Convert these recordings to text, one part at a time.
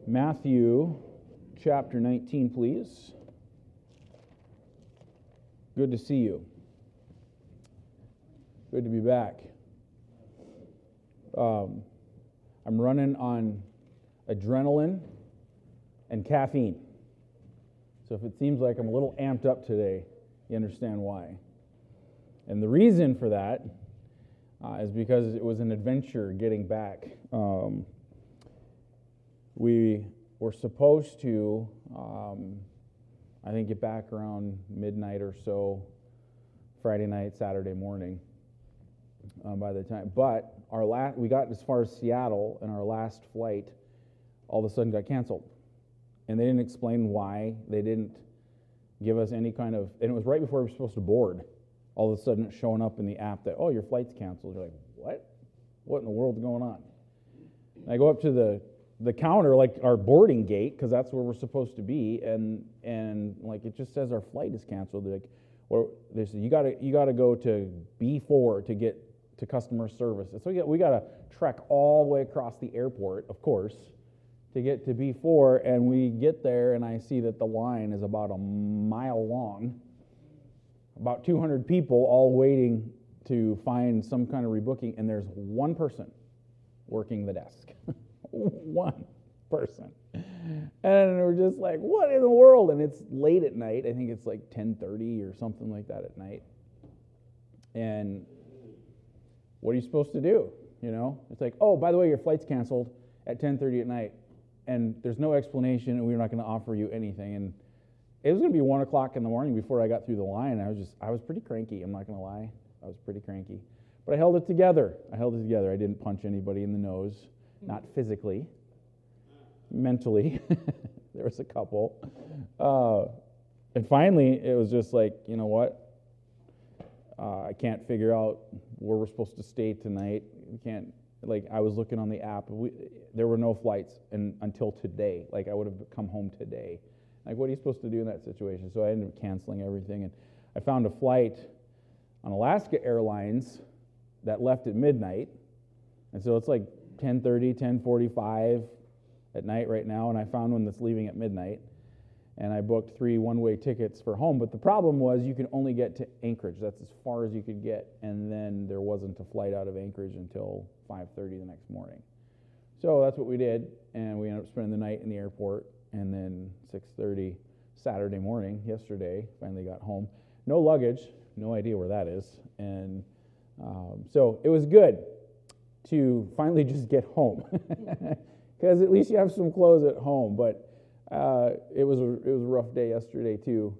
Matthew chapter 19, please. Good to see you. Good to be back. I'm running on adrenaline and caffeine. So if it seems like I'm a little amped up today, you understand why. And the reason for that is because it was an adventure getting back. We were supposed to, I think, get back around midnight or so, Friday night, Saturday morning. By the time, but we got as far as Seattle, and our last flight all of a sudden got canceled, and they didn't explain why. They didn't give us any kind of, and it was right before we were supposed to board. All of a sudden, it's showing up in the app that, oh, your flight's canceled. You're like, what? What in the world's going on? And I go up to the counter, like our boarding gate, because that's where we're supposed to be, and like it just says our flight is canceled. They're like, or they said you got to go to B4 to get to customer service. And so we got to trek all the way across the airport, of course, to get to B4, and we get there, and I see that the line is about a mile long, about 200 people all waiting to find some kind of rebooking, and there's one person working the desk. One person. And we're just like, what in the world? And it's late at night. I think it's like 10:30 or something like that at night. And what are you supposed to do? You know, it's like, oh, by the way, your flight's canceled at 10:30 at night, and there's no explanation, and we're not going to offer you anything. And it was going to be 1 o'clock in the morning before I got through the line. I was pretty cranky. I'm not going to lie. I was pretty cranky. But I held it together. I didn't punch anybody in the nose, not physically, mentally. There was a couple. And finally, it was just like, you know what? I can't figure out where we're supposed to stay tonight. We can't, like, I was looking on the app. There were no flights until today. Like, I would have come home today. Like, what are you supposed to do in that situation? So I ended up canceling everything. And I found a flight on Alaska Airlines that left at midnight. And so it's like 10:30, 10:45 at night right now. And I found one that's leaving at midnight. And I booked 3 one-way tickets for home. But the problem was you could only get to Anchorage. That's as far as you could get. And then there wasn't a flight out of Anchorage until 5:30 the next morning. So that's what we did. And we ended up spending the night in the airport. And then 6:30 Saturday morning, yesterday, finally got home. No luggage. No idea where that is. And so it was good to finally just get home. Because at least you have some clothes at home. But it was a rough day yesterday too,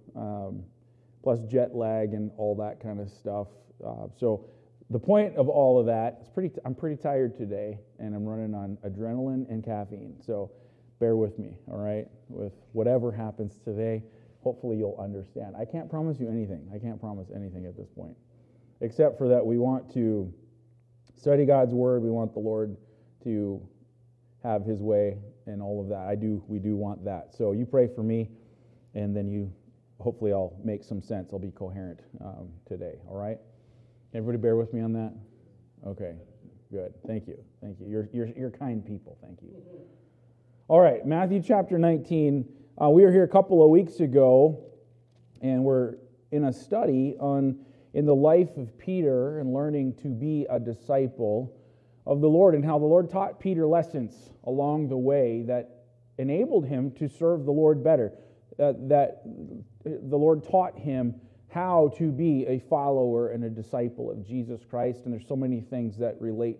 plus jet lag and all that kind of stuff. So the point of all of that is I'm pretty tired today, and I'm running on adrenaline and caffeine. So bear with me, all right? With whatever happens today, hopefully you'll understand. I can't promise you anything. I can't promise anything at this point, except for that we want to study God's Word. We want the Lord to have His way and all of that. We do want that. So you pray for me, and then hopefully I'll make some sense. I'll be coherent today, all right? Everybody bear with me on that? Okay, good. Thank you. You're kind people. Thank you. All right, Matthew chapter 19. We were here a couple of weeks ago, and we're in a study in the life of Peter and learning to be a disciple of the Lord, and how the Lord taught Peter lessons along the way that enabled him to serve the Lord better, that the Lord taught him how to be a follower and a disciple of Jesus Christ. And there's so many things that relate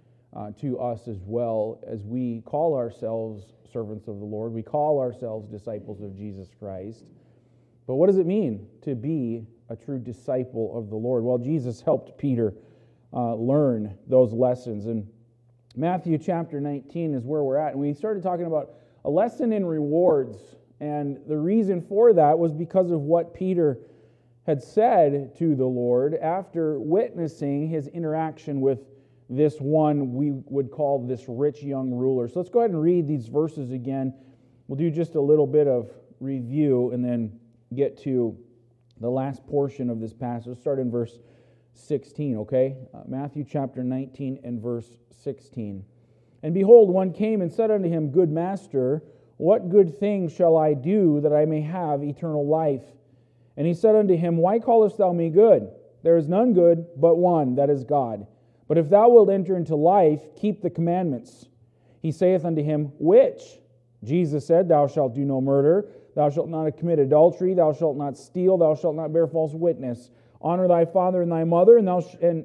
to us as well, as we call ourselves servants of the Lord. We call ourselves disciples of Jesus Christ. But what does it mean to be a true disciple of the Lord? Well, Jesus helped Peter learn those lessons. And Matthew chapter 19 is where we're at. And we started talking about a lesson in rewards. And the reason for that was because of what Peter had said to the Lord after witnessing his interaction with this one we would call this rich young ruler. So let's go ahead and read these verses again. We'll do just a little bit of review and then get to the last portion of this passage. Let's start in verse 16, okay? Matthew chapter 19 and verse 16. And behold, one came and said unto him, Good master, what good thing shall I do that I may have eternal life? And he said unto him, Why callest thou me good? There is none good but one, that is God. But if thou wilt enter into life, keep the commandments. He saith unto him, Which? Jesus said, Thou shalt do no murder, thou shalt not commit adultery, thou shalt not steal, thou shalt not bear false witness. Honor thy father and thy mother, and thou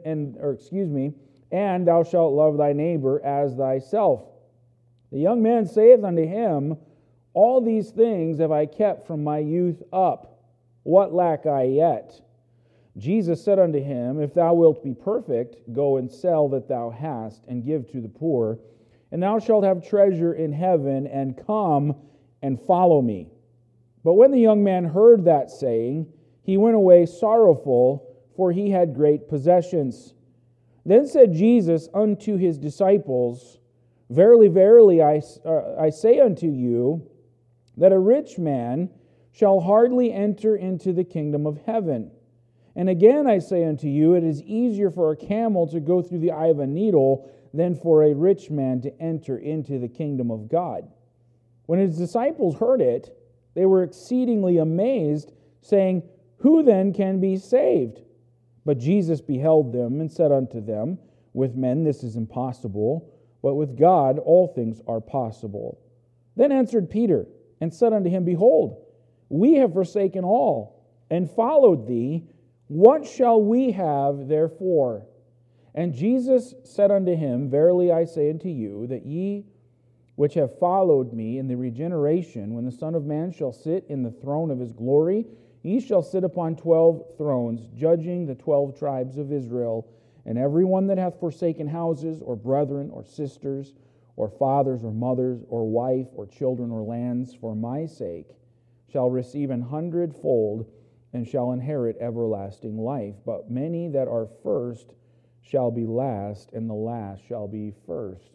shalt love thy neighbor as thyself. The young man saith unto him, All these things have I kept from my youth up. What lack I yet? Jesus said unto him, If thou wilt be perfect, go and sell that thou hast, and give to the poor, and thou shalt have treasure in heaven, and come and follow me. But when the young man heard that saying, he went away sorrowful, for he had great possessions. Then said Jesus unto his disciples, Verily, verily, I say unto you, that a rich man shall hardly enter into the kingdom of heaven. And again I say unto you, it is easier for a camel to go through the eye of a needle than for a rich man to enter into the kingdom of God. When his disciples heard it, they were exceedingly amazed, saying, Who then can be saved? But Jesus beheld them and said unto them, With men this is impossible, but with God all things are possible. Then answered Peter and said unto him, Behold, we have forsaken all, and followed thee. What shall we have therefore? And Jesus said unto him, Verily I say unto you, that ye which have followed me in the regeneration, when the Son of Man shall sit in the throne of his glory, ye shall sit upon 12 thrones, judging the 12 tribes of Israel. And every one that hath forsaken houses, or brethren, or sisters, or fathers, or mothers, or wife, or children, or lands, for my sake, shall receive 100-fold, and shall inherit everlasting life. But many that are first shall be last, and the last shall be first.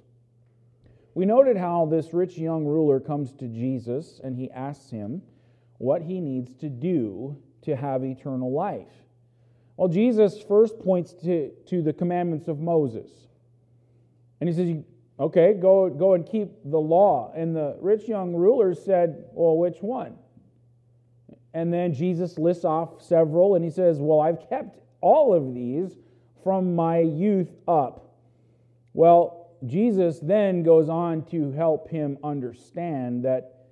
We noted how this rich young ruler comes to Jesus, and he asks him what he needs to do to have eternal life. Well, Jesus first points to the commandments of Moses. And he says, okay, go and keep the law. And the rich young ruler said, well, which one? And then Jesus lists off several, and he says, well, I've kept all of these from my youth up. Well, Jesus then goes on to help him understand that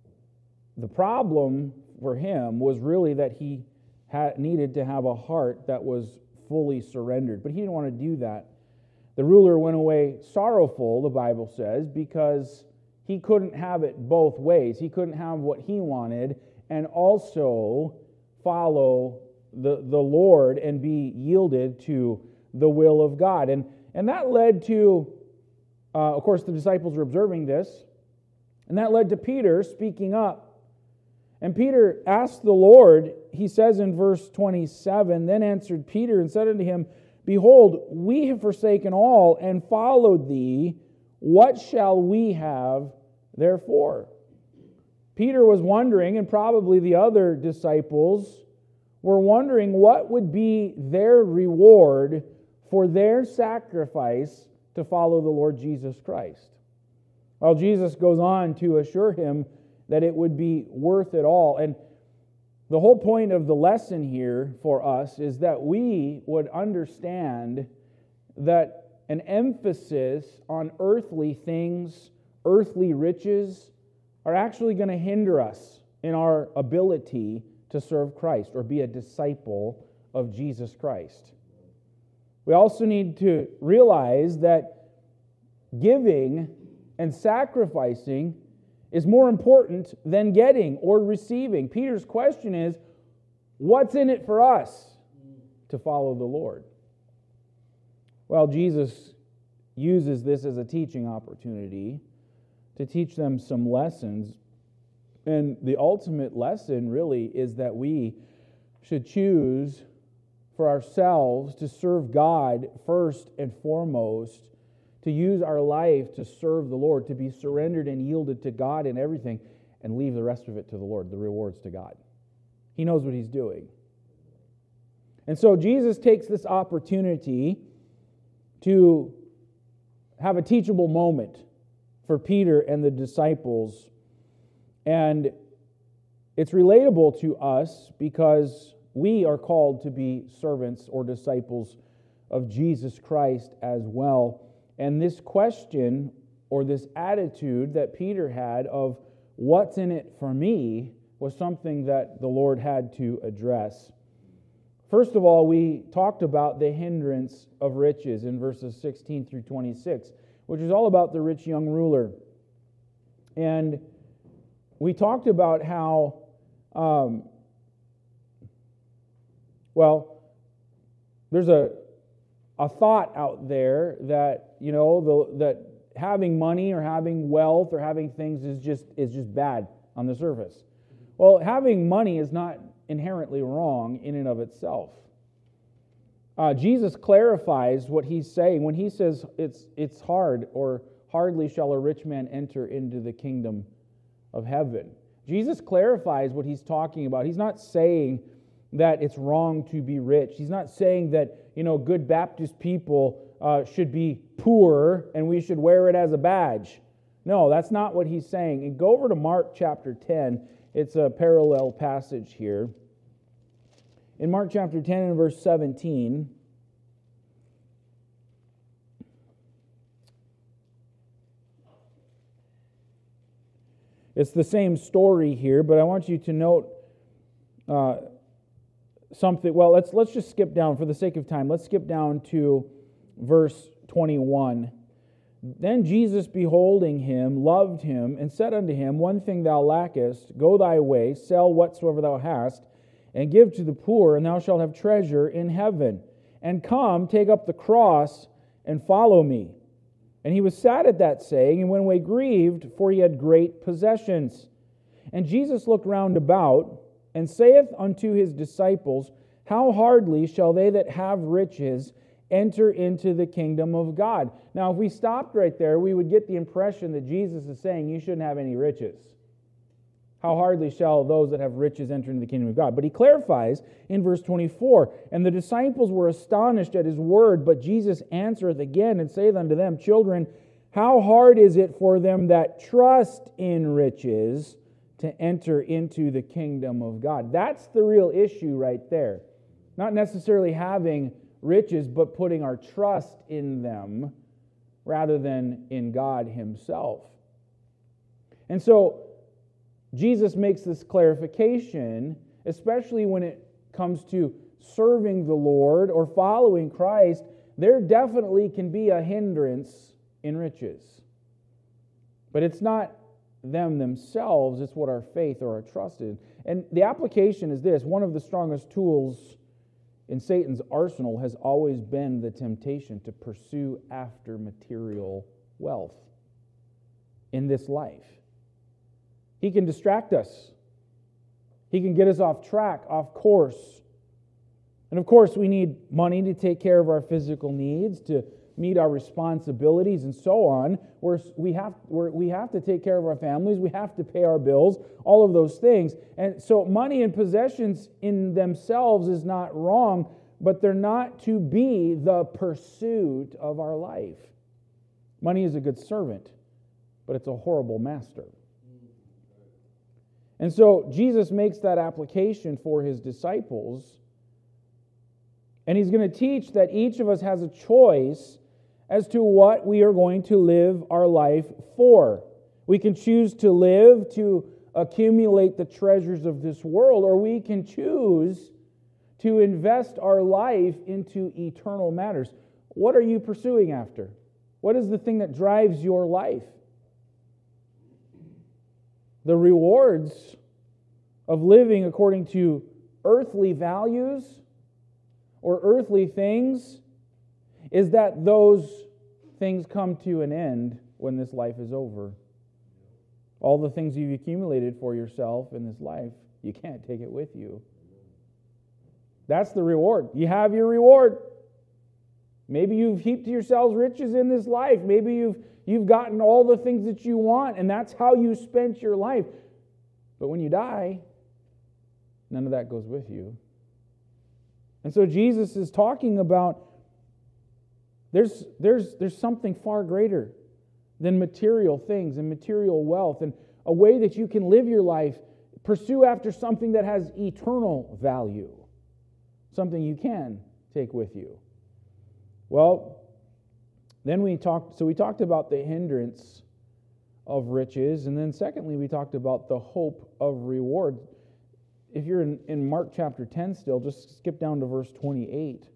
the problem for him was really that he needed to have a heart that was fully surrendered. But he didn't want to do that. The ruler went away sorrowful, the Bible says, because he couldn't have it both ways. He couldn't have what he wanted and also follow the Lord and be yielded to the will of God. And that led to, of course, the disciples were observing this, and that led to Peter speaking up. And Peter asked the Lord, he says in verse 27, Then answered Peter and said unto him, Behold, we have forsaken all and followed thee. What shall we have therefore? Peter was wondering, and probably the other disciples were wondering, what would be their reward for their sacrifice to follow the Lord Jesus Christ? Well, Jesus goes on to assure him that it would be worth it all. And the whole point of the lesson here for us is that we would understand that an emphasis on earthly things, earthly riches, are actually going to hinder us in our ability to serve Christ or be a disciple of Jesus Christ. We also need to realize that giving and sacrificing is more important than getting or receiving. Peter's question is, what's in it for us to follow the Lord? Well, Jesus uses this as a teaching opportunity to teach them some lessons. And the ultimate lesson really is that we should choose for ourselves to serve God first and foremost, to use our life to serve the Lord, to be surrendered and yielded to God in everything, and leave the rest of it to the Lord, the rewards to God. He knows what He's doing. And so Jesus takes this opportunity to have a teachable moment for Peter and the disciples. And it's relatable to us because we are called to be servants or disciples of Jesus Christ as well. And this question or this attitude that Peter had of what's in it for me was something that the Lord had to address. First of all, we talked about the hindrance of riches in verses 16 through 26, which is all about the rich young ruler. And we talked about how, there's a thought out there that, that having money or having wealth or having things is just bad on the surface. Well, having money is not inherently wrong in and of itself. Jesus clarifies what he's saying when he says it's hard, or hardly shall a rich man enter into the kingdom of heaven. Jesus clarifies what he's talking about. He's not saying that it's wrong to be rich. He's not saying that, good Baptist people should be poor and we should wear it as a badge. No, that's not what he's saying. And go over to Mark chapter 10. It's a parallel passage here. In Mark chapter 10 and verse 17, it's the same story here, but I want you to note something. Well, let's just skip down for the sake of time. Let's skip down to verse 21. Then Jesus, beholding him, loved him, and said unto him, One thing thou lackest, go thy way, sell whatsoever thou hast, and give to the poor, and thou shalt have treasure in heaven. And come, take up the cross, and follow me. And he was sad at that saying, and went away grieved, for he had great possessions. And Jesus looked round about, and saith unto his disciples, How hardly shall they that have riches enter into the kingdom of God? Now, if we stopped right there, we would get the impression that Jesus is saying you shouldn't have any riches. How hardly shall those that have riches enter into the kingdom of God? But he clarifies in verse 24, And the disciples were astonished at his word, but Jesus answereth again and saith unto them, Children, how hard is it for them that trust in riches to enter into the kingdom of God? That's the real issue right there. Not necessarily having riches, but putting our trust in them rather than in God himself. And so Jesus makes this clarification, especially when it comes to serving the Lord or following Christ. There definitely can be a hindrance in riches. But it's not them themselves, it's what our faith or our trust is. And the application is this: one of the strongest tools in Satan's arsenal has always been the temptation to pursue after material wealth in this life. He can distract us. He can get us off track, off course. And of course, we need money to take care of our physical needs, to meet our responsibilities, and so on. We have to take care of our families. We have to pay our bills, all of those things. And so money and possessions in themselves is not wrong, but they're not to be the pursuit of our life. Money is a good servant, but it's a horrible master. And so Jesus makes that application for his disciples, and he's going to teach that each of us has a choice as to what we are going to live our life for. We can choose to live to accumulate the treasures of this world, or we can choose to invest our life into eternal matters. What are you pursuing after? What is the thing that drives your life? The rewards of living according to earthly values or earthly things is that those things come to an end when this life is over. All the things you've accumulated for yourself in this life, you can't take it with you. That's the reward. You have your reward. Maybe you've heaped yourselves riches in this life. Maybe you've gotten all the things that you want, and that's how you spent your life. But when you die, none of that goes with you. And so Jesus is talking about there's something far greater than material things and material wealth. And a way that you can live your life, pursue after something that has eternal value, something you can take with you. Well, then we talked about the hindrance of riches, and then secondly, we talked about the hope of reward. If you're in Mark chapter 10 still, just skip down to verse 28.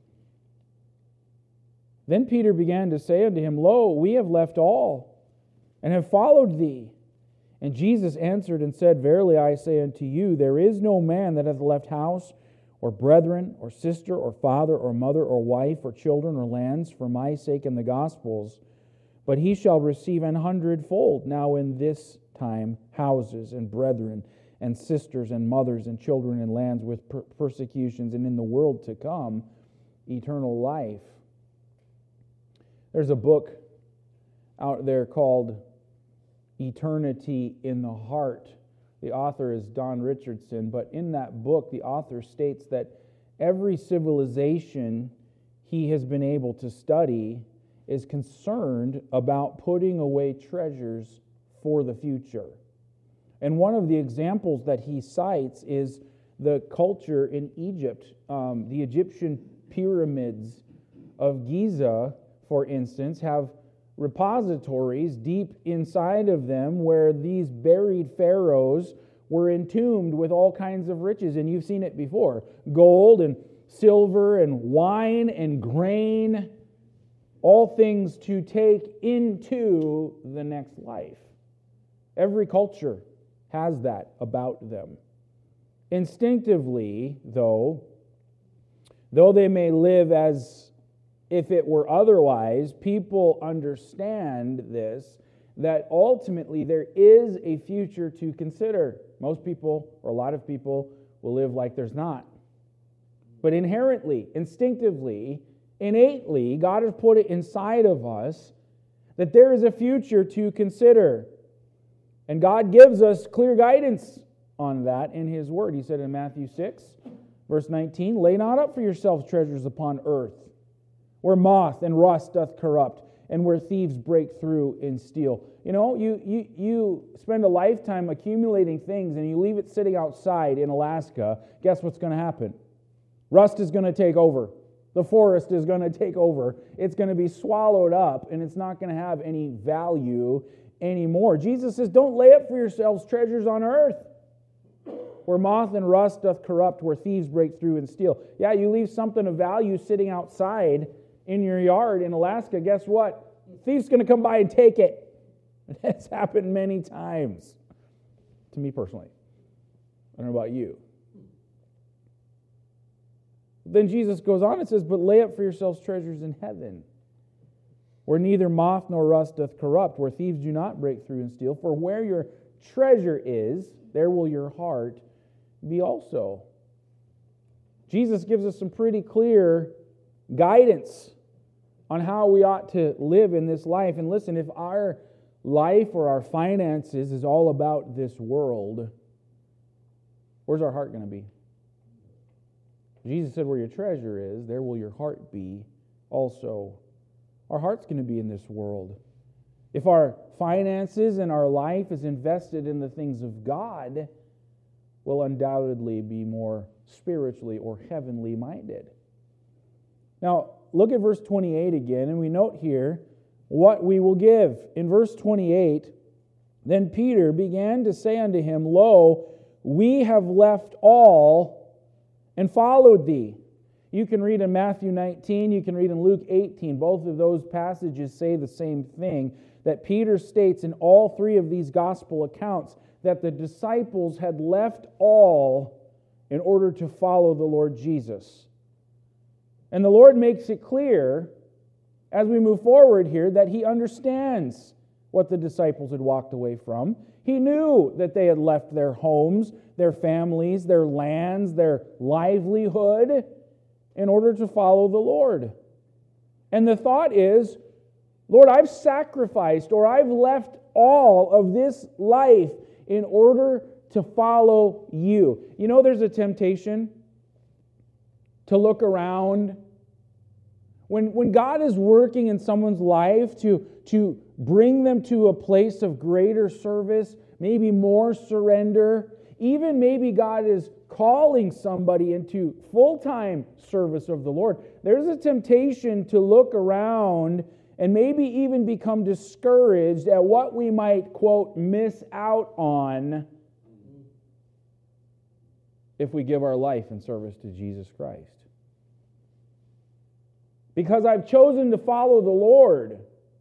Then Peter began to say unto him, Lo, we have left all, and have followed thee. And Jesus answered and said, Verily I say unto you, there is no man that hath left house, or brethren, or sister, or father, or mother, or wife, or children, or lands, for my sake and the gospel's, but he shall receive 100-fold now in this time houses, and brethren, and sisters, and mothers, and children, and lands with persecutions, and in the world to come, eternal life. There's a book out there called Eternity in the Heart. The author is Don Richardson, but in that book, the author states that every civilization he has been able to study is concerned about putting away treasures for the future. And one of the examples that he cites is the culture in Egypt. The Egyptian pyramids of Giza, for instance, have repositories deep inside of them where these buried pharaohs were entombed with all kinds of riches. And you've seen it before. Gold and silver and wine and grain, all things to take into the next life. Every culture has that about them. Instinctively, though they may live as if it were otherwise, people understand this, that ultimately there is a future to consider. Most people, or a lot of people, will live like there's not. But inherently, instinctively, innately, God has put it inside of us that there is a future to consider. And God gives us clear guidance on that in His Word. He said in Matthew 6, verse 19, Lay not up for yourselves treasures upon earth, where moth and rust doth corrupt, and where thieves break through and steal. You know, you spend a lifetime accumulating things and you leave it sitting outside in Alaska, guess what's going to happen? Rust is going to take over. The forest is going to take over. It's going to be swallowed up, and it's not going to have any value anymore. Jesus says, don't lay up for yourselves treasures on earth, where moth and rust doth corrupt, where thieves break through and steal. Yeah, you leave something of value sitting outside in your yard in Alaska, guess what? Thief's going to come by and take it. That's happened many times to me personally. I don't know about you. Then Jesus goes on and says, But lay up for yourselves treasures in heaven, where neither moth nor rust doth corrupt, where thieves do not break through and steal. For where your treasure is, there will your heart be also. Jesus gives us some pretty clear guidance on how we ought to live in this life. And listen, if our life or our finances is all about this world, where's our heart going to be? Jesus said, where your treasure is, there will your heart be also. Our heart's going to be in this world. If our finances and our life is invested in the things of God, we'll undoubtedly be more spiritually or heavenly minded. Now, look at verse 28 again, and we note here what we will give. In verse 28, Then Peter began to say unto him, Lo, we have left all and followed thee. You can read in Matthew 19, you can read in Luke 18. Both of those passages say the same thing, that Peter states in all three of these gospel accounts that the disciples had left all in order to follow the Lord Jesus. And the Lord makes it clear as we move forward here that He understands what the disciples had walked away from. He knew that they had left their homes, their families, their lands, their livelihood in order to follow the Lord. And the thought is, Lord, I've sacrificed or I've left all of this life in order to follow you. You know, there's a temptation to look around. When God is working in someone's life to bring them to a place of greater service, maybe more surrender. Even maybe God is calling somebody into full-time service of the Lord. There's a temptation to look around and maybe even become discouraged at what we might, quote, miss out on if we give our life in service to Jesus Christ. Because I've chosen to follow the Lord.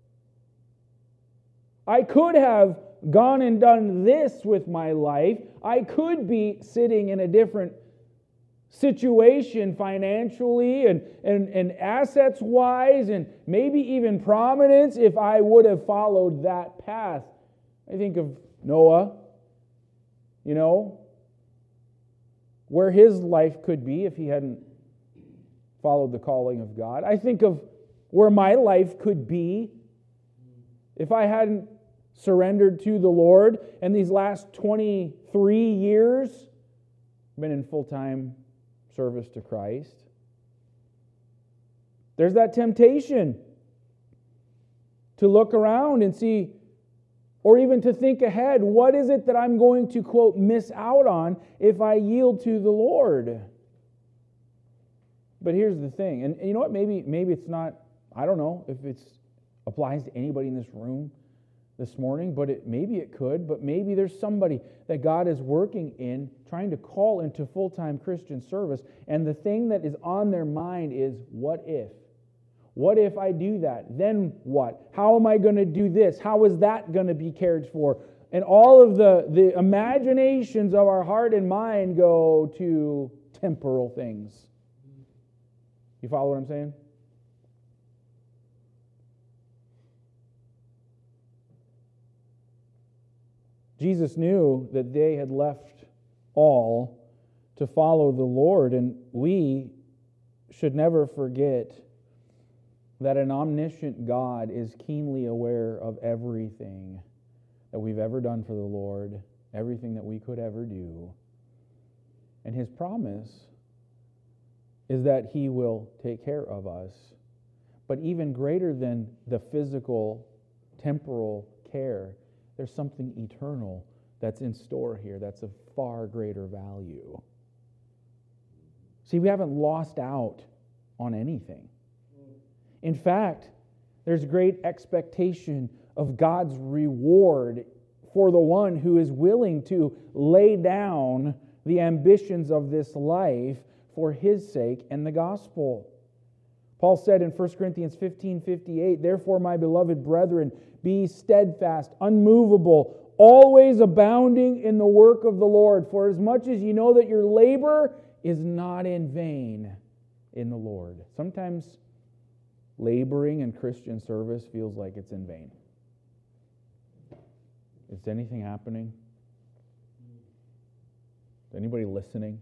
I could have gone and done this with my life. I could be sitting in a different situation financially and assets-wise and maybe even prominence if I would have followed that path. I think of Noah, where his life could be if he hadn't followed the calling of God. I think of where my life could be if I hadn't surrendered to the Lord. And these last 23 years, I've been in full-time service to Christ. There's that temptation to look around and see, or even to think ahead, what is it that I'm going to, quote, miss out on if I yield to the Lord? But here's the thing, and you know what, maybe it's not, I don't know if it applies to anybody in this room this morning, but maybe it could, but maybe there's somebody that God is working in, trying to call into full-time Christian service, and the thing that is on their mind is, what if? What if I do that? Then what? How am I going to do this? How is that going to be cared for? And all of the imaginations of our heart and mind go to temporal things. You follow what I'm saying? Jesus knew that they had left all to follow the Lord, and we should never forget that an omniscient God is keenly aware of everything that we've ever done for the Lord, everything that we could ever do. And His promise is that He will take care of us. But even greater than the physical, temporal care, there's something eternal that's in store here that's of far greater value. See, we haven't lost out on anything. In fact, there's great expectation of God's reward for the one who is willing to lay down the ambitions of this life for His sake and the gospel. Paul said in 1 Corinthians 15:58, "Therefore, my beloved brethren, be steadfast, unmovable, always abounding in the work of the Lord, for as much as you know that your labor is not in vain in the Lord." Sometimes laboring in Christian service feels like it's in vain. Is anything happening? Is anybody listening?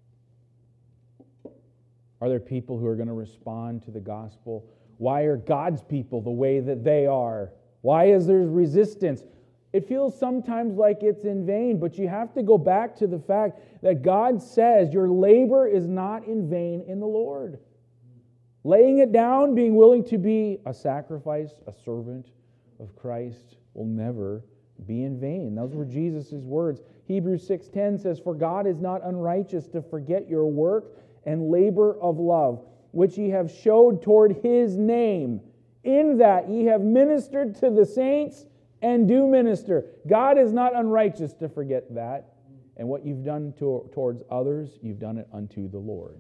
Are there people who are going to respond to the gospel? Why are God's people the way that they are? Why is there resistance? It feels sometimes like it's in vain, but you have to go back to the fact that God says your labor is not in vain in the Lord. Laying it down, being willing to be a sacrifice, a servant of Christ will never be in vain. Those were Jesus' words. Hebrews 6:10 says, "For God is not unrighteous to forget your work and labor of love, which ye have showed toward His name, in that ye have ministered to the saints and do minister." God is not unrighteous to forget that. And what you've done towards others, you've done it unto the Lord.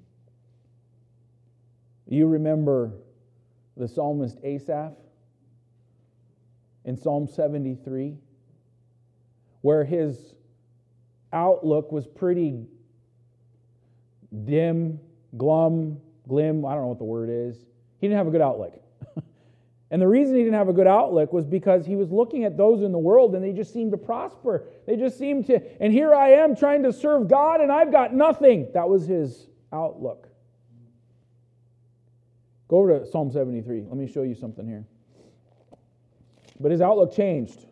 You remember the psalmist Asaph in Psalm 73, where his outlook was pretty dim, glim, I don't know what the word is. He didn't have a good outlook. And the reason he didn't have a good outlook was because he was looking at those in the world and they just seemed to prosper. They just seemed to, and here I am trying to serve God and I've got nothing. That was his outlook. Go over to Psalm 73. Let me show you something here. But his outlook changed.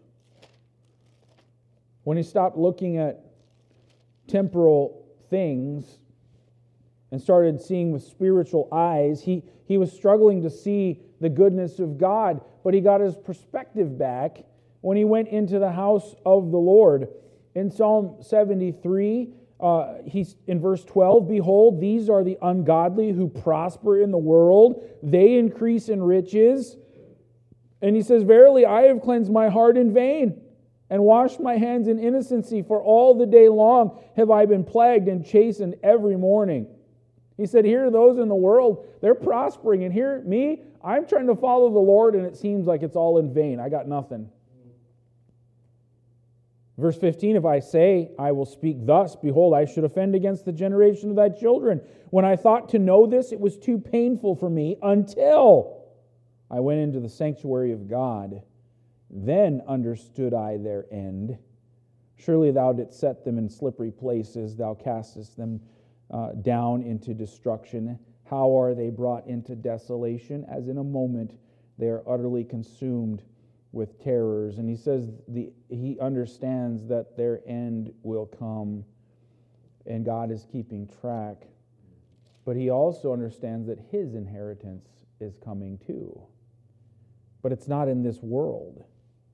When he stopped looking at temporal things and started seeing with spiritual eyes, he was struggling to see the goodness of God, but he got his perspective back when he went into the house of the Lord. In Psalm 73, he's in verse 12, "Behold, these are the ungodly who prosper in the world. They increase in riches." And he says, "Verily, I have cleansed my heart in vain and washed my hands in innocency, for all the day long have I been plagued and chastened every morning." He said, here are those in the world, they're prospering, and here, me, I'm trying to follow the Lord, and it seems like it's all in vain. I got nothing. Verse 15, "If I say, I will speak thus, behold, I should offend against the generation of thy children. When I thought to know this, it was too painful for me until I went into the sanctuary of God. Then understood I their end. Surely thou didst set them in slippery places. Thou castest them down into destruction. How are they brought into desolation? As in a moment they are utterly consumed with terrors." And he says he understands that their end will come, and God is keeping track. But he also understands that his inheritance is coming too. But it's not in this world.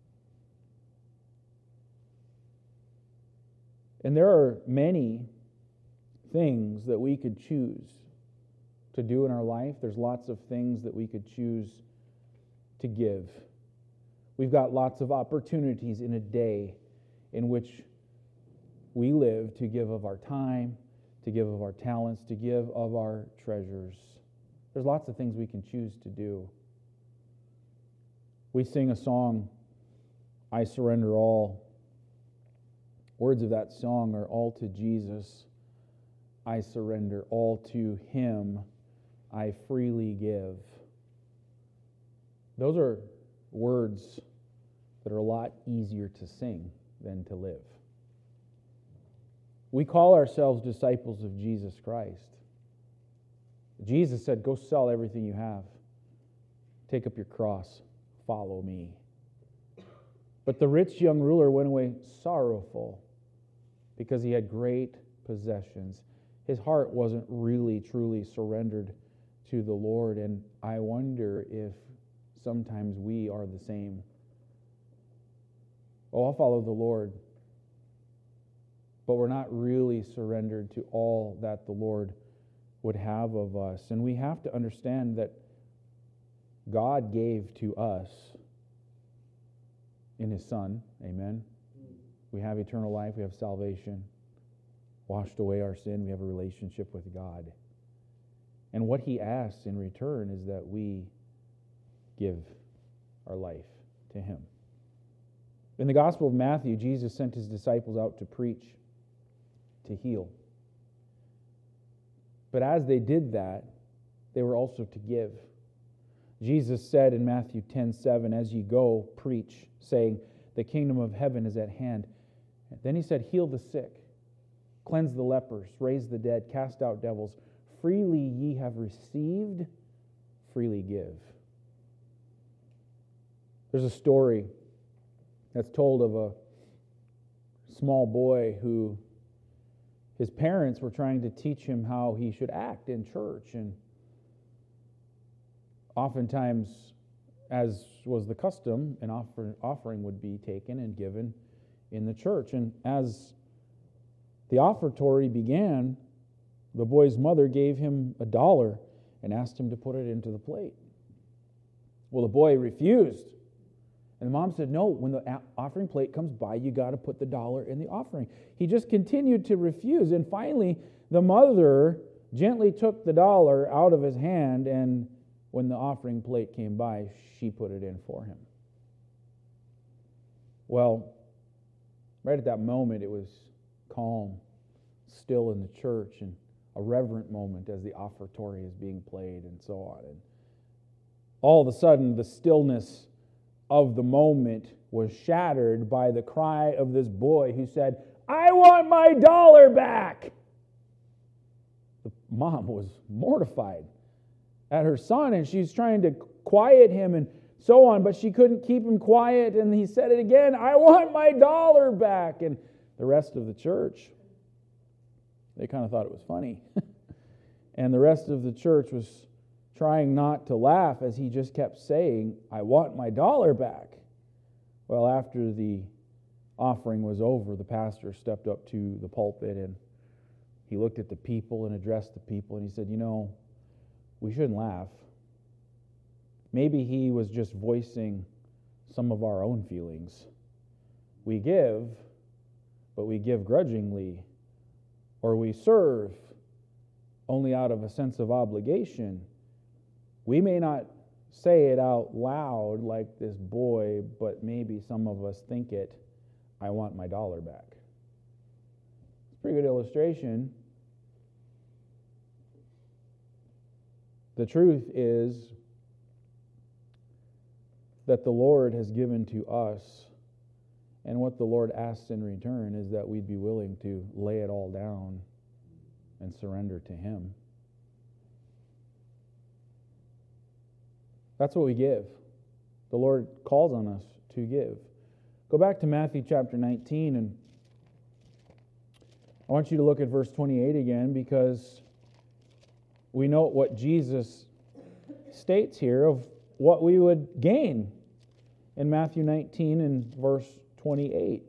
And there are many things that we could choose to do in our life. There's lots of things that we could choose to give. We've got lots of opportunities in a day in which we live to give of our time, to give of our talents, to give of our treasures. There's lots of things we can choose to do. We sing a song, "I Surrender All." Words of that song are, "All to Jesus I surrender, all to Him I freely give." Those are words that are a lot easier to sing than to live. We call ourselves disciples of Jesus Christ. Jesus said, "Go sell everything you have. Take up your cross. Follow me." But the rich young ruler went away sorrowful because he had great possessions. His heart wasn't really, truly surrendered to the Lord, and I wonder if sometimes we are the same. Oh, I'll follow the Lord, but we're not really surrendered to all that the Lord would have of us. And we have to understand that God gave to us in His Son. Amen. We have eternal life. We have salvation. Washed away our sin. We have a relationship with God. And what He asks in return is that we give our life to Him. In the Gospel of Matthew, Jesus sent His disciples out to preach, to heal. But as they did that, they were also to give. Jesus said in Matthew 10:7, "As ye go, preach, saying, the kingdom of heaven is at hand." Then He said, "Heal the sick, cleanse the lepers, raise the dead, cast out devils. Freely ye have received, freely give." There's a story that's told of a small boy who his parents were trying to teach him how he should act in church. And oftentimes, as was the custom, an offering would be taken and given in the church. And as the offertory began, the boy's mother gave him $1 and asked him to put it into the plate. Well, the boy refused. And the mom said, "No, when the offering plate comes by, you got to put the $1 in the offering." He just continued to refuse. And finally, the mother gently took the $1 out of his hand, and when the offering plate came by, she put it in for him. Well, right at that moment, it was calm, still in the church, and a reverent moment as the offertory is being played and so on. And all of a sudden, the stillness of the moment was shattered by the cry of this boy who said, "I want my $1 back!" The mom was mortified at her son, and she's trying to quiet him and so on, but she couldn't keep him quiet, and he said it again, "I want my $1 back!" And the rest of the church, they kind of thought it was funny. And the rest of the church was trying not to laugh as he just kept saying, "I want my dollar back." Well, after the offering was over, the pastor stepped up to the pulpit and he looked at the people and addressed the people and he said, we shouldn't laugh. Maybe he was just voicing some of our own feelings. We give, but we give grudgingly, or we serve only out of a sense of obligation. We may not say it out loud like this boy, but maybe some of us think it, "I want my dollar back." It's a pretty good illustration. The truth is that the Lord has given to us, and what the Lord asks in return is that we'd be willing to lay it all down and surrender to Him. That's what we give. The Lord calls on us to give. Go back to Matthew chapter 19, and I want you to look at verse 28 again, because we know what Jesus states here of what we would gain in Matthew 19 and verse 28.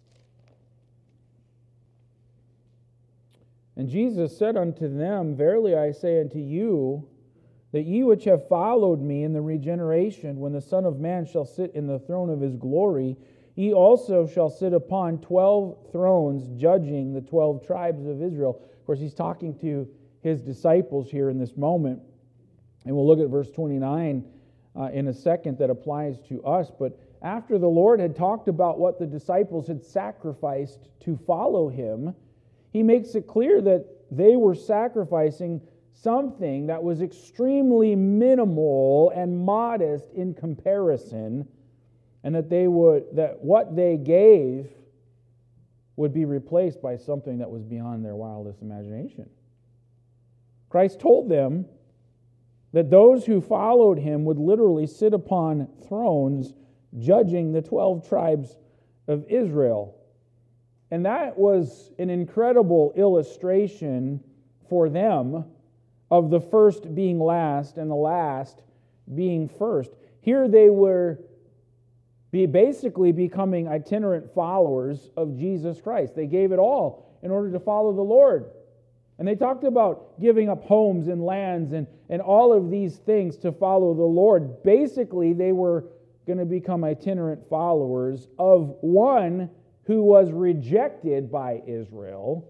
And Jesus said unto them, "Verily I say unto you, that ye which have followed me in the regeneration, when the Son of Man shall sit in the throne of his glory, ye also shall sit upon 12 thrones, judging the 12 tribes of Israel." Of course, he's talking to his disciples here in this moment. And we'll look at verse 29 in a second that applies to us. But after the Lord had talked about what the disciples had sacrificed to follow him, he makes it clear that they were sacrificing something that was extremely minimal and modest in comparison, and that what they gave would be replaced by something that was beyond their wildest imagination. Christ told them that those who followed him would literally sit upon thrones judging the 12 tribes of Israel. And that was an incredible illustration for them of the first being last and the last being first. Here they were basically becoming itinerant followers of Jesus Christ. They gave it all in order to follow the Lord. And they talked about giving up homes and lands and all of these things to follow the Lord. Basically, they were going to become itinerant followers of one who was rejected by Israel.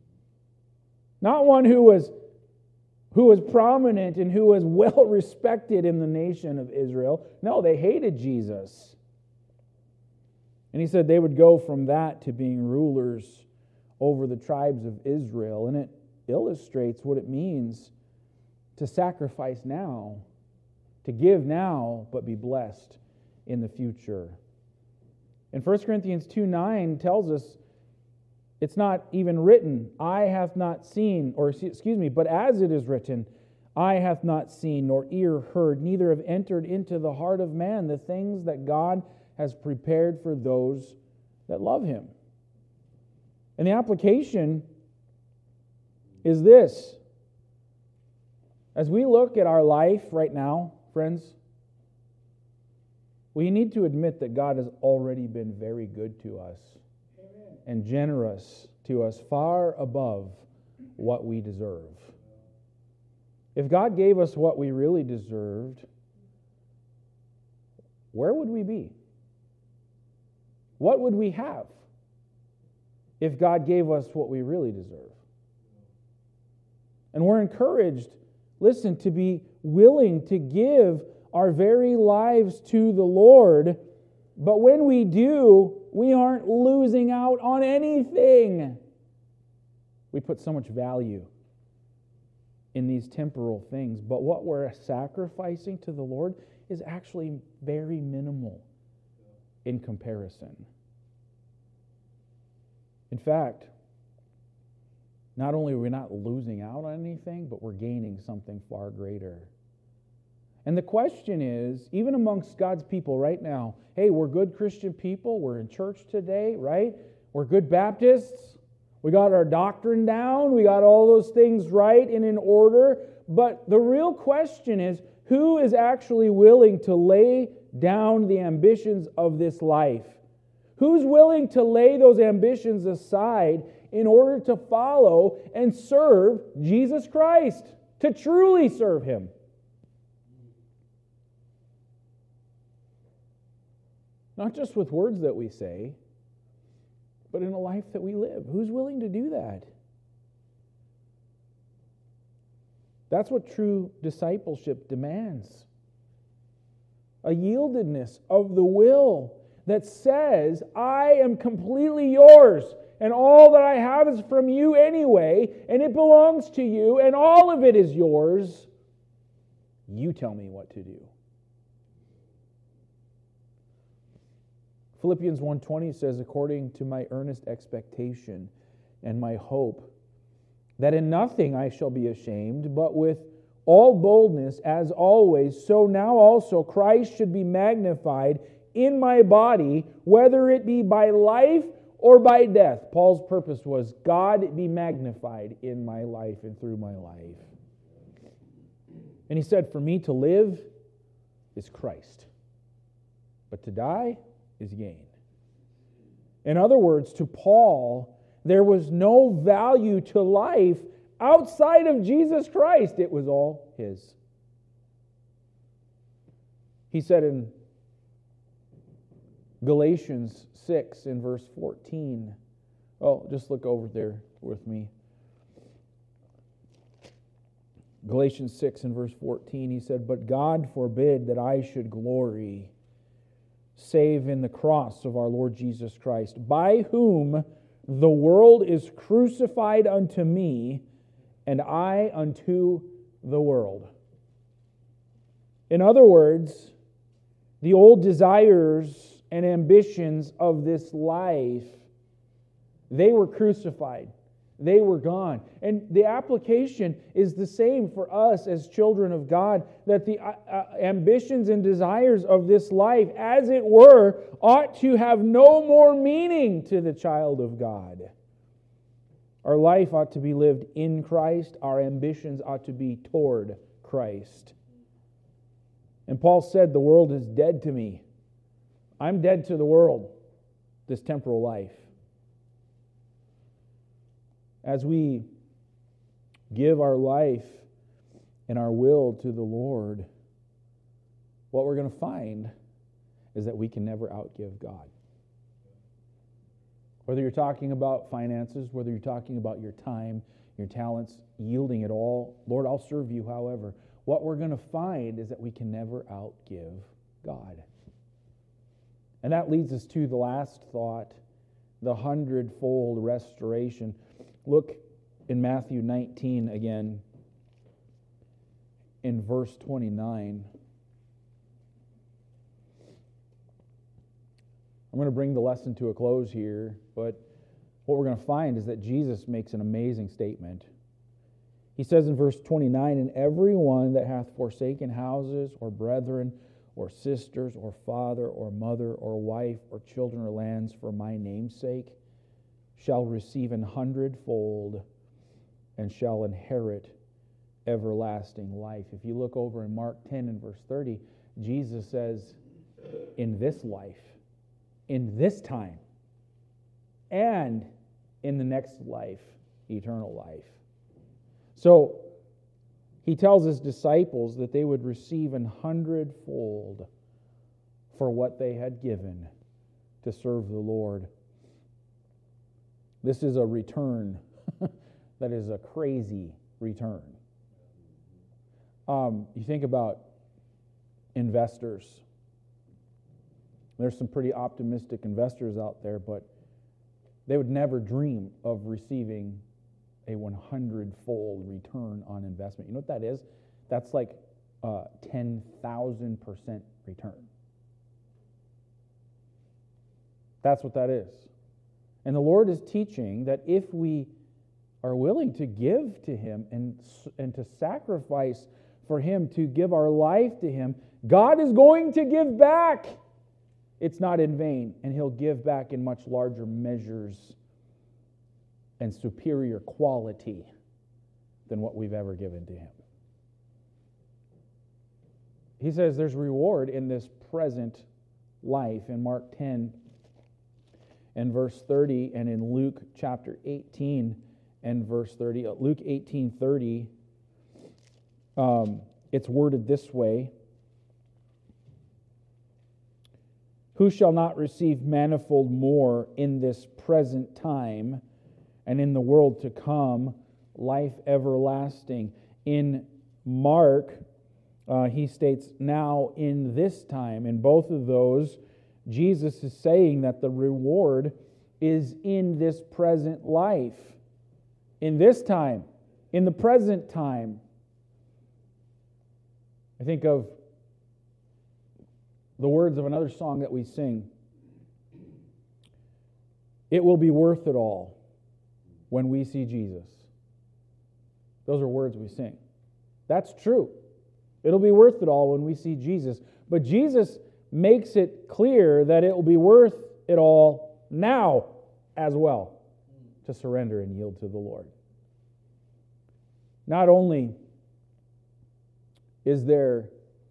Not one who was prominent and who was well respected in the nation of Israel. No, they hated Jesus. And he said they would go from that to being rulers over the tribes of Israel. And it illustrates what it means to sacrifice now, to give now, but be blessed in the future. And 1 Corinthians 2:9 tells us it's not even written, eye hath not seen, but as it is written, eye hath not seen, nor ear heard, neither have entered into the heart of man the things that God has prepared for those that love him. And the application is this. As we look at our life right now, friends, we need to admit that God has already been very good to us. Amen. And generous to us, far above what we deserve. If God gave us what we really deserved, where would we be? What would we have if God gave us what we really deserve? And we're encouraged, listen, to be willing to give our very lives to the Lord. But when we do, we aren't losing out on anything. We put so much value in these temporal things. But what we're sacrificing to the Lord is actually very minimal in comparison. In fact, not only are we not losing out on anything, but we're gaining something far greater. And the question is, even amongst God's people right now, hey, we're good Christian people, we're in church today, right? We're good Baptists, we got our doctrine down, we got all those things right and in order, But the real question is, who is actually willing to lay down the ambitions of this life? Who's willing to lay those ambitions aside in order to follow and serve Jesus Christ, to truly serve Him? Not just with words that we say, but in a life that we live. Who's willing to do that? That's what true discipleship demands. A yieldedness of the will that says, I am completely yours, and all that I have is from you anyway, and it belongs to you, and all of it is yours. You tell me what to do. Philippians 1:20 says, according to my earnest expectation and my hope, that in nothing I shall be ashamed, but with all boldness, as always, so now also Christ should be magnified in my body, whether it be by life or by death. Paul's purpose was, God be magnified in my life and through my life. And he said, for me to live is Christ, but to die is gain. In other words, to Paul, there was no value to life outside of Jesus Christ. It was all His. He said in Galatians 6 in verse 14. Oh, just look over there with me. Galatians 6 and verse 14, he said, but God forbid that I should glory save in the cross of our Lord Jesus Christ, by whom the world is crucified unto me, and I unto the world. In other words, the old desires and ambitions of this life, they were crucified. They were gone. And the application is the same for us as children of God, that the ambitions and desires of this life, as it were, ought to have no more meaning to the child of God. Our life ought to be lived in Christ. Our ambitions ought to be toward Christ. And Paul said, the world is dead to me. I'm dead to the world, this temporal life. As we give our life and our will to the Lord, what we're going to find is that we can never outgive God. Whether you're talking about finances, whether you're talking about your time, your talents, yielding it all, Lord, I'll serve you however. What we're going to find is that we can never outgive God. And that leads us to the last thought, the 100-fold restoration. Look in Matthew 19 again, in verse 29. I'm going to bring the lesson to a close here, but what we're going to find is that Jesus makes an amazing statement. He says in verse 29, and every one that hath forsaken houses or brethren or sisters or father or mother or wife or children or lands for my name's sake shall receive 100-fold and shall inherit everlasting life. If you look over in Mark 10 and verse 30, Jesus says, in this life, in this time, and in the next life, eternal life. So, he tells his disciples that they would receive 100-fold for what they had given to serve the Lord. This is a return that is a crazy return. You think about investors. There's some pretty optimistic investors out there, but they would never dream of receiving a 100-fold return on investment. You know what that is? That's like 10,000% return. That's what that is. And the Lord is teaching that if we are willing to give to Him and to sacrifice for Him, to give our life to Him, God is going to give back. It's not in vain, and He'll give back in much larger measures and superior quality than what we've ever given to Him. He says there's reward in this present life in Mark 10 and verse 30, and in Luke chapter 18 and verse 30. Luke 18:30, it's worded this way: who shall not receive manifold more in this present time, and in the world to come life everlasting. In Mark, he states, now in this time. In both of those, Jesus is saying that the reward is in this present life. In this time, in the present time. I think of the words of another song that we sing. It will be worth it all when we see Jesus. Those are words we sing. That's true. It'll be worth it all when we see Jesus. But Jesus makes it clear that it will be worth it all now as well to surrender and yield to the Lord. Not only is there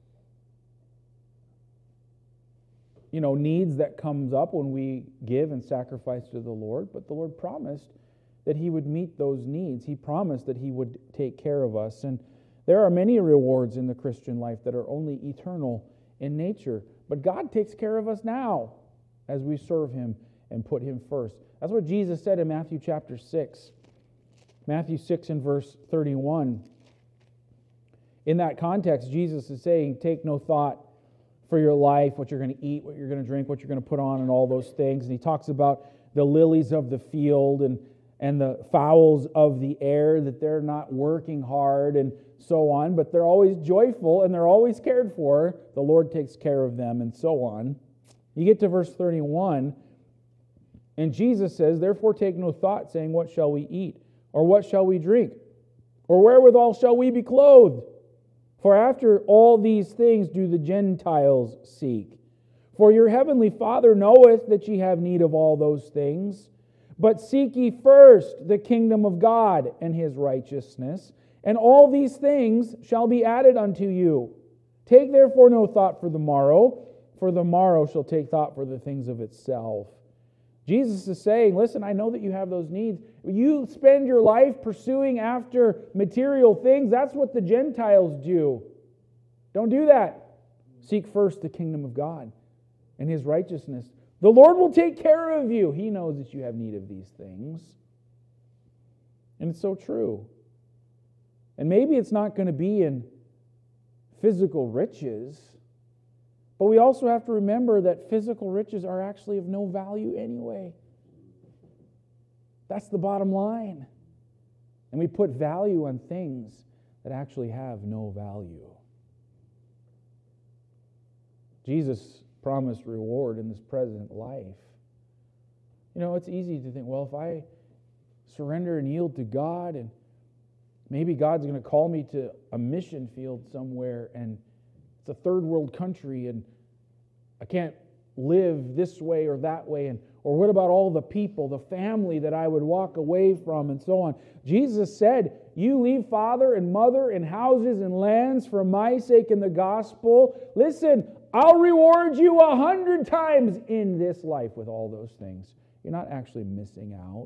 needs that comes up when we give and sacrifice to the Lord, but the Lord promised that He would meet those needs. He promised that He would take care of us. And there are many rewards in the Christian life that are only eternal in nature. But God takes care of us now as we serve Him and put Him first. That's what Jesus said in Matthew chapter 6. Matthew 6 and verse 31. In that context, Jesus is saying, take no thought for your life, what you're going to eat, what you're going to drink, what you're going to put on, and all those things. And He talks about the lilies of the field and the fowls of the air, that they're not working hard and so on, but they're always joyful and they're always cared for. The Lord takes care of them and so on. You get to verse 31, and Jesus says, therefore take no thought, saying, what shall we eat? Or what shall we drink? Or wherewithal shall we be clothed? For after all these things do the Gentiles seek. For your heavenly Father knoweth that ye have need of all those things. But seek ye first the kingdom of God and His righteousness, and all these things shall be added unto you. Take therefore no thought for the morrow shall take thought for the things of itself. Jesus is saying, listen, I know that you have those needs. You spend your life pursuing after material things. That's what the Gentiles do. Don't do that. Seek first the kingdom of God and His righteousness. The Lord will take care of you. He knows that you have need of these things. And it's so true. And maybe it's not going to be in physical riches, but we also have to remember that physical riches are actually of no value anyway. That's the bottom line. And we put value on things that actually have no value. Jesus promised reward in this present life. It's easy to think, well, if I surrender and yield to God, and maybe God's going to call me to a mission field somewhere, and it's a third world country, and I can't live this way or that way, or what about all the people, the family that I would walk away from, and so on. Jesus said, you leave father and mother and houses and lands for my sake in the gospel. Listen, I'll reward you 100 times in this life with all those things. You're not actually missing out.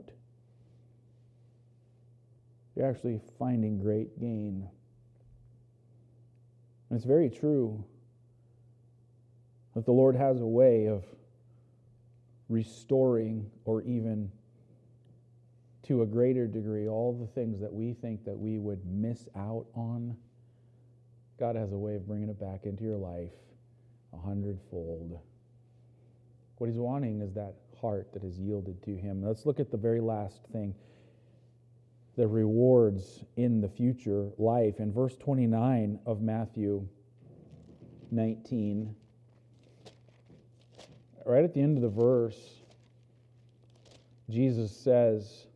You're actually finding great gain. And it's very true that the Lord has a way of restoring, or even to a greater degree, all the things that we think that we would miss out on. God has a way of bringing it back into your life 100-fold. What He's wanting is that heart that is yielded to Him. Let's look at the very last thing, the rewards in the future life. In verse 29 of Matthew 19, right at the end of the verse, Jesus says,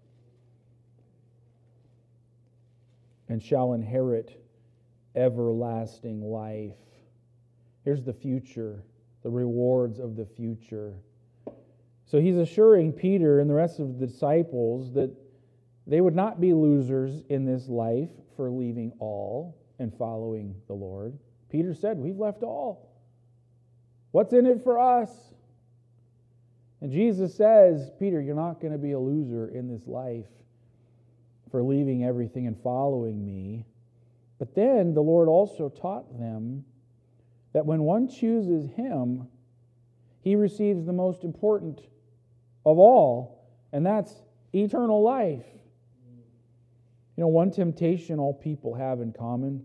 and shall inherit everlasting life. Here's the future, the rewards of the future. So He's assuring Peter and the rest of the disciples that they would not be losers in this life for leaving all and following the Lord. Peter said, we've left all. What's in it for us? And Jesus says, Peter, you're not going to be a loser in this life for leaving everything and following me. But then the Lord also taught them that when one chooses Him, he receives the most important of all, and that's eternal life. You know, one temptation all people have in common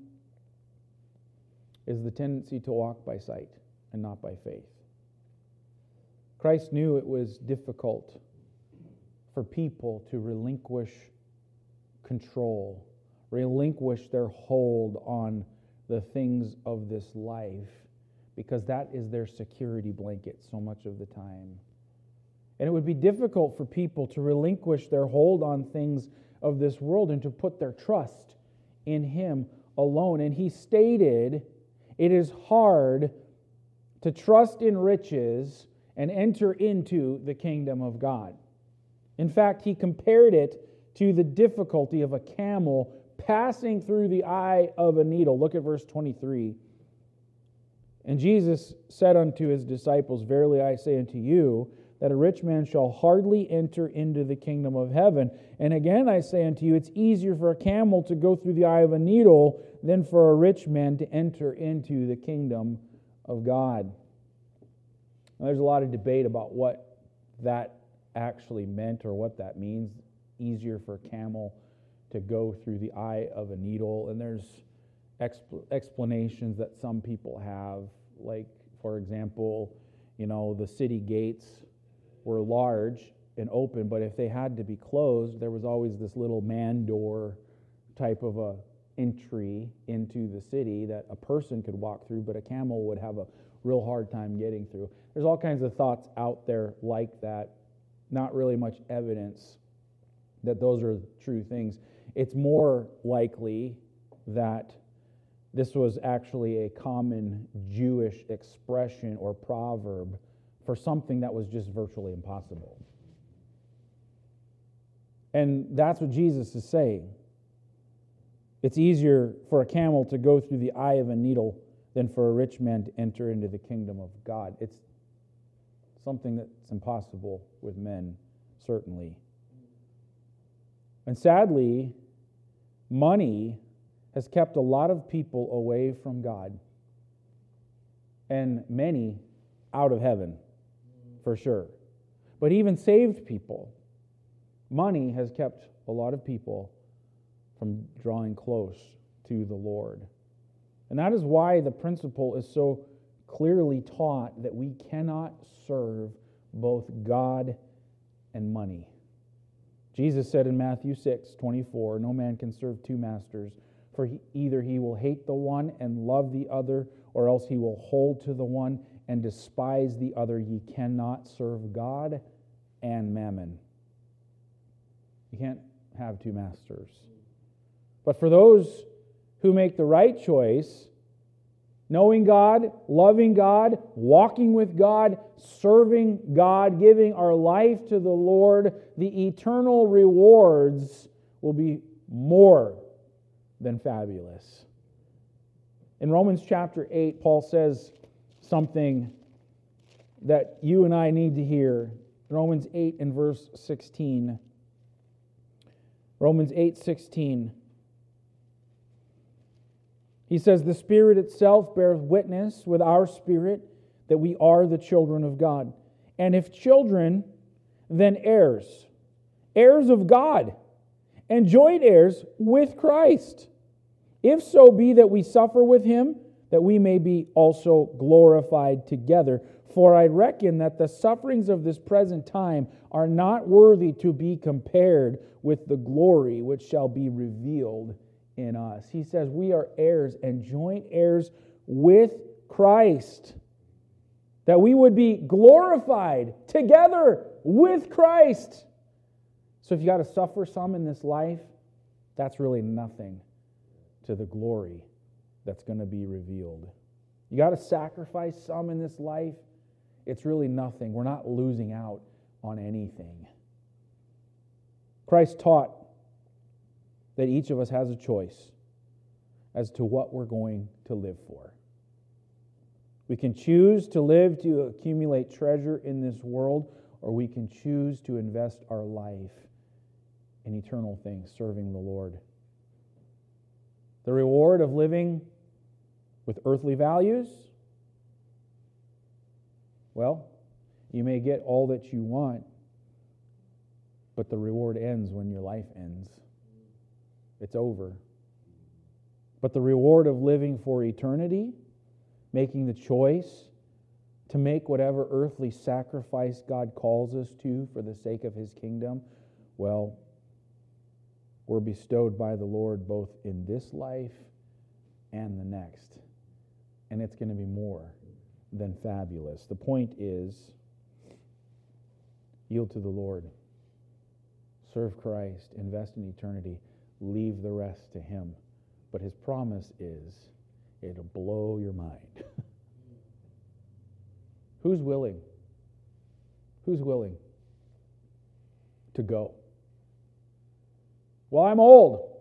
is the tendency to walk by sight and not by faith. Christ knew it was difficult for people to relinquish control, relinquish their hold on the things of this life, because that is their security blanket so much of the time. And it would be difficult for people to relinquish their hold on things of this world and to put their trust in Him alone. And He stated, it is hard to trust in riches and enter into the kingdom of God. In fact, He compared it to the difficulty of a camel passing through the eye of a needle. Look at verse 23. And Jesus said unto His disciples, verily I say unto you, that a rich man shall hardly enter into the kingdom of heaven. And again I say unto you, it's easier for a camel to go through the eye of a needle than for a rich man to enter into the kingdom of God. Now, there's a lot of debate about what that actually meant or what that means. Easier for a camel to go through the eye of a needle. And there's explanations that some people have. Like, for example, you know, the city gates were large and open, but if they had to be closed, there was always this little man door type of a entry into the city that a person could walk through, but a camel would have a real hard time getting through. There's all kinds of thoughts out there like that. Not really much evidence that those are true things. It's more likely that this was actually a common Jewish expression or proverb for something that was just virtually impossible. And that's what Jesus is saying. It's easier for a camel to go through the eye of a needle than for a rich man to enter into the kingdom of God. It's something that's impossible with men, certainly. And sadly, money has kept a lot of people away from God, and many out of heaven, for sure. But even saved people, money has kept a lot of people from drawing close to the Lord. And that is why the principle is so clearly taught that we cannot serve both God and money. Jesus said in Matthew 6:24, no man can serve two masters, for either he will hate the one and love the other, or else he will hold to the one and despise the other. Ye cannot serve God and mammon. You can't have two masters. But for those who make the right choice, knowing God, loving God, walking with God, serving God, giving our life to the Lord, the eternal rewards will be more than fabulous. In Romans chapter 8, Paul says something that you and I need to hear. Romans 8 and verse 16. Romans 8:16. He says, the Spirit itself beareth witness with our spirit that we are the children of God. And if children, then heirs, heirs of God, and joint heirs with Christ. If so be that we suffer with Him, that we may be also glorified together. For I reckon that the sufferings of this present time are not worthy to be compared with the glory which shall be revealed in us. He says we are heirs and joint heirs with Christ, that we would be glorified together with Christ. So if you got to suffer some in this life, that's really nothing to the glory that's going to be revealed. You got to sacrifice some in this life, it's really nothing. We're not losing out on anything. Christ taught that each of us has a choice as to what we're going to live for. We can choose to live to accumulate treasure in this world, or we can choose to invest our life in eternal things, serving the Lord. The reward of living with earthly values, well, you may get all that you want, but the reward ends when your life ends. It's over. But the reward of living for eternity, making the choice to make whatever earthly sacrifice God calls us to for the sake of His kingdom, well, we're bestowed by the Lord both in this life and the next. And it's going to be more than fabulous. The point is, yield to the Lord. Serve Christ. Invest in eternity. Leave the rest to Him. But His promise is, it'll blow your mind. Who's willing? Who's willing to go? Well, I'm old.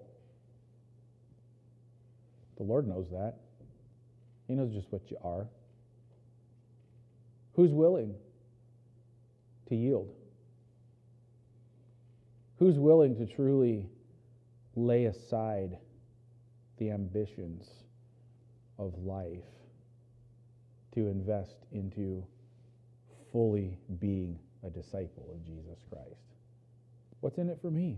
The Lord knows that. He knows just what you are. Who's willing to yield? Who's willing to truly lay aside the ambitions of life to invest into fully being a disciple of Jesus Christ? What's in it for me?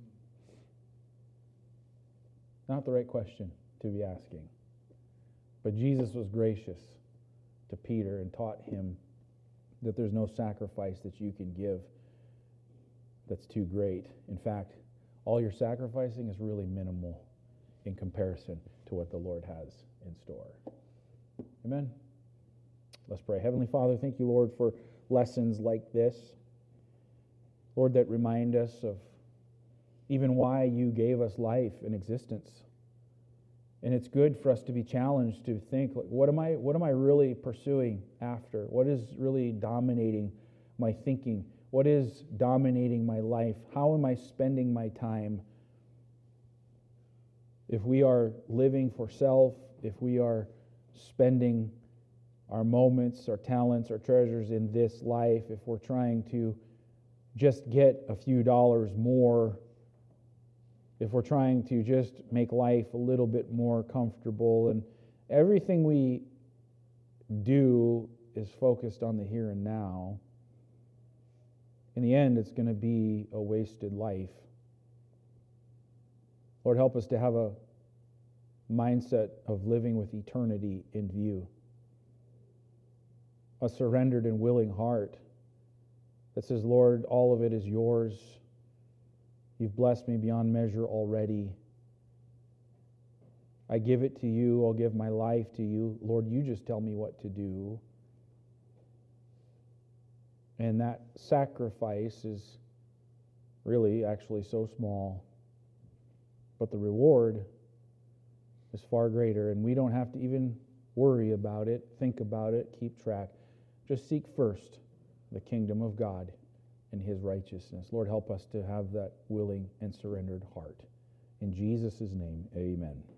Not the right question to be asking. But Jesus was gracious to Peter and taught him that there's no sacrifice that you can give that's too great. In fact, all your sacrificing is really minimal in comparison to what the Lord has in store. Amen? Let's pray. Heavenly Father, thank you, Lord, for lessons like this. Lord, that remind us of even why you gave us life and existence. And it's good for us to be challenged to think, like, what am I really pursuing after? What is really dominating my thinking? What is dominating my life? How am I spending my time? If we are living for self, if we are spending our moments, our talents, our treasures in this life, if we're trying to just get a few dollars more, if we're trying to just make life a little bit more comfortable, and everything we do is focused on the here and now, in the end, it's going to be a wasted life. Lord, help us to have a mindset of living with eternity in view. A surrendered and willing heart that says, Lord, all of it is yours. You've blessed me beyond measure already. I give it to you. I'll give my life to you. Lord, you just tell me what to do. And that sacrifice is really actually so small. But the reward is far greater. And we don't have to even worry about it, think about it, keep track. Just seek first the kingdom of God and His righteousness. Lord, help us to have that willing and surrendered heart. In Jesus' name, amen.